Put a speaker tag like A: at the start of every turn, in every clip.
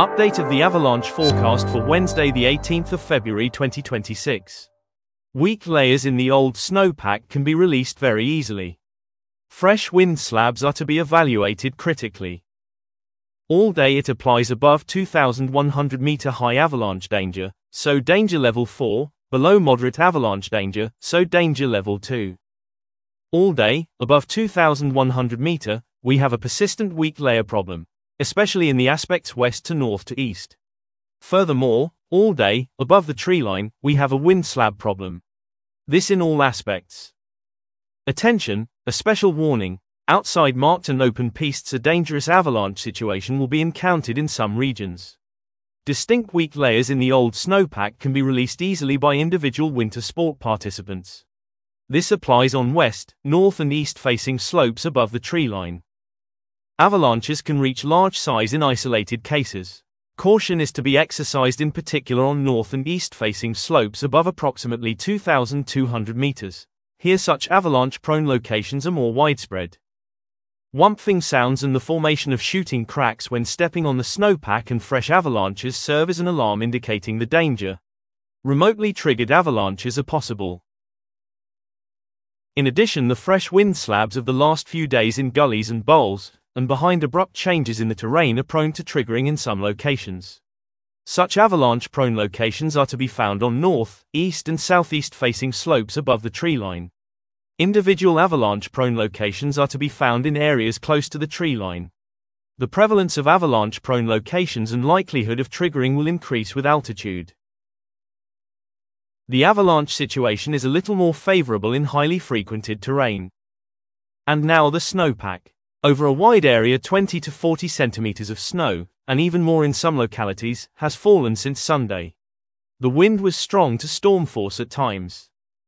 A: Update of the avalanche forecast for Wednesday the 18th of February 2026. Weak layers in the old snowpack can be released very easily. Fresh wind slabs are to be evaluated critically. All day it applies above 2,100 meter high avalanche danger, so danger level 4, below moderate avalanche danger, so danger level 2. All day, above 2,100 meter, we have a persistent weak layer problem, especially in the aspects west to north to east. Furthermore, all day, above the treeline, we have a wind slab problem. This in all aspects. Attention, a special warning, outside marked and open pistes a dangerous avalanche situation will be encountered in some regions. Distinct weak layers in the old snowpack can be released easily by individual winter sport participants. This applies on west, north and east facing slopes above the treeline. Avalanches can reach large size in isolated cases. Caution is to be exercised in particular on north and east facing slopes above approximately 2,200 meters. Here such avalanche-prone locations are more widespread. Whumping sounds and the formation of shooting cracks when stepping on the snowpack and fresh avalanches serve as an alarm indicating the danger. Remotely triggered avalanches are possible. In addition, the fresh wind slabs of the last few days in gullies and bowls, and behind abrupt changes in the terrain are prone to triggering in some locations. Such avalanche-prone locations are to be found on north, east and southeast facing slopes above the treeline. Individual avalanche-prone locations are to be found in areas close to the treeline. The prevalence of avalanche-prone locations and likelihood of triggering will increase with altitude. The avalanche situation is a little more favorable in highly frequented terrain. And now the snowpack. Over a wide area 20 to 40 centimeters of snow, and even more in some localities, has fallen since Sunday. The wind was strong to storm force at times.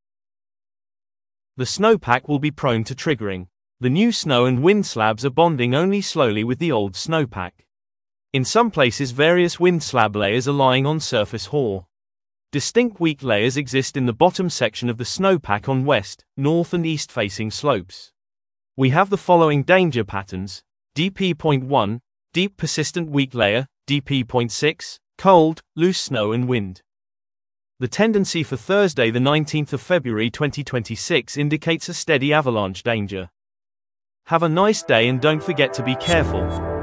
A: The snowpack will be prone to triggering. The new snow and wind slabs are bonding only slowly with the old snowpack. In some places various wind slab layers are lying on surface hoar. Distinct weak layers exist in the bottom section of the snowpack on west, north and east facing slopes. We have the following danger patterns: DP.1, deep persistent weak layer, DP.6, cold, loose snow and wind. The tendency for Thursday the 19th of February 2026 indicates a steady avalanche danger. Have a nice day and don't forget to be careful.